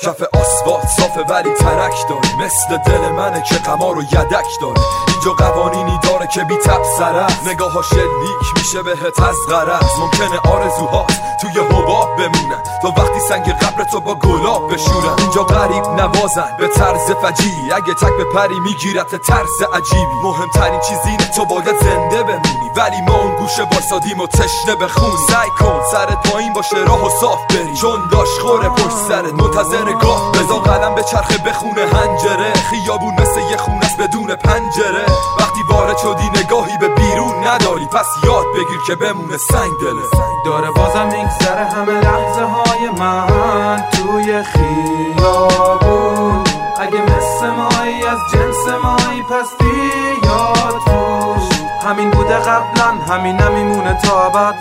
کف آسفالت صافه ولی ترک داره، مثل دل منه که قمار و یدک داره. اینجا قوانینی داره که بی تب سر است، نگاه ها شلیک میشه بهت از غرض. ممکنه آرزوهات توی حباب بمونن تا وقتی سنگ قبرتو با گلاب بشورن. اینجا غریب نوازن به طرز فجیعی، اگه تک به پری میگیرت ترس عجیبی. مهمترین چیز اینه تو باید زنده بمونی، ولی ما اون گوشه واسادیم و تشنه بخونی. سعی کن سرت پایین باشه راه و صاف بری، چون داش خوره پشت سرت منتظر گاه. بذار قلم به چرخه بخونه هنجره، خیابون مثل یه خونست بدون پنجره. وقتی وارد شدی نگاهی به بیرون نداری، پس یاد بگیر که بمونه سنگ دله. داره بازم میگذره همه لحظه های من توی خیابون. اگه مثل مایی از جنس مایی پس بیاد توش. همین بوده قبلا همین نمیمونه تا ابد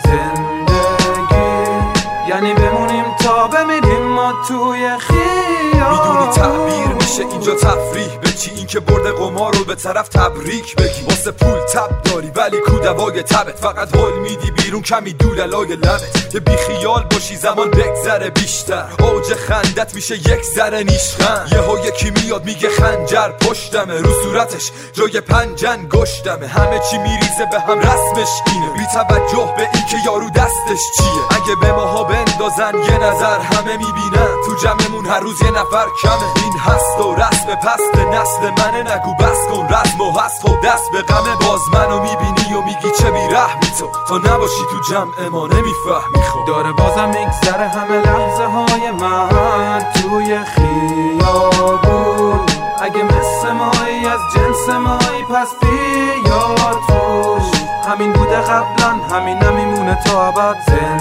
زندگی، یعنی بمونیم تا بمیریم ما توی خیابون. میدونی تعبیر میشه اینجا تفریح به چی؟ این که برده قمار رو به طرف تبریک بگی. واسه پول تب داری ولی کودوای تبت، فقط حل میدی بیرون کمی دوللای لبت. که بی خیال باشی زمان بگذره بیشتر، اوج خندت میشه یک ذره نیشخند. یهو یکی میاد میگه خنجر پشتمه، رو صورتش جای پنجن گشتمه. همه چی میریزه به هم رسمش اینه، بی توجه به این که یارو دستش چیه. اگه به ماها بندازن یه نظر همه میبینن، تو جمعمون هر روز یه نفر کمه. این هست و رسم پست نسل منه، نگو بس کن رسم و هست و دست به غمه. باز منو میبینی و میگی چه بیرحمی تو نباشی تو جمع ما نمیفهمی. خب داره بازم میگذره همه لحظه های من توی خیابون. اگه مثل مایی از جنس مایی پس بیاد توش. همین بوده قبلا همین نمیمونه تا ابد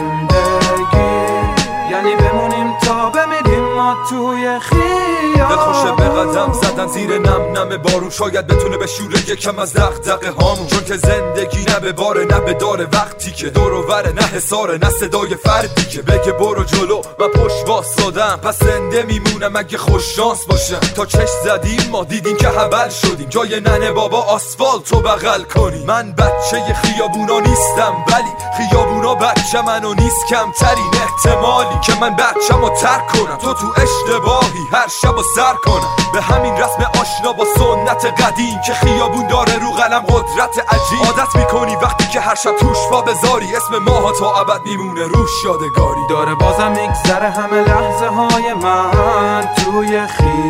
زندگی، یعنی بمونیم تا بمیریم ما توی خیابون. دلخوشه به قدم زدن زیر نم نم بارون، شاید بتونه بشوره یکم از دغدغه هامون. چون که زندگی نه به باره نه به داره، وقتی که دور و وره نه حساره نه صدای فردی که بگه برو جلو و پشت واسادم. پس زنده میمونم اگه خوش شانس باشم. تا چشم زدیم ما دیدیم که حبل شدیم، جای ننه بابا آسفالت رو بغل کنیم. من بچه خیابونا نیستم ولی خیابونا بچه منو نیست کمترین احتمالی که من بچه‌مو ترک کنم، تو اشتباهی هر شب و سر کنم. به همین رسم آشنا با سنت قدیم که خیابون داره رو قلم قدرت عجیب. عادت میکنی وقتی که هر شب توش پا بذاری، اسم ماها تا ابد میمونه روش یادگاری. داره بازم میگذره همه لحظه های من توی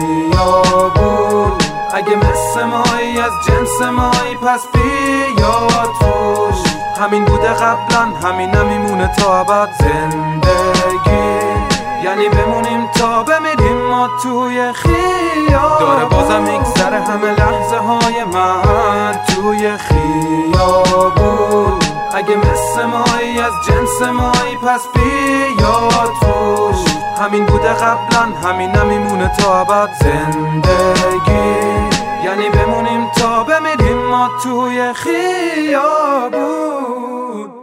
خیابون. اگه مثل مایی از جنس مایی پس بیاد توش. همین بوده قبلا همین نمیمونه تا ابد زندگی، یعنی بمونیم تا بمیریم ما توی خیابون. داره بازم میگذره همه لحظه های من توی خیابون. اگه مثل مایی از جنس مایی پس بیاد توش. همین بوده قبلا همین نمیمونه تا ابد زندگی، یعنی بمونیم تا بمیریم ما توی خیابون.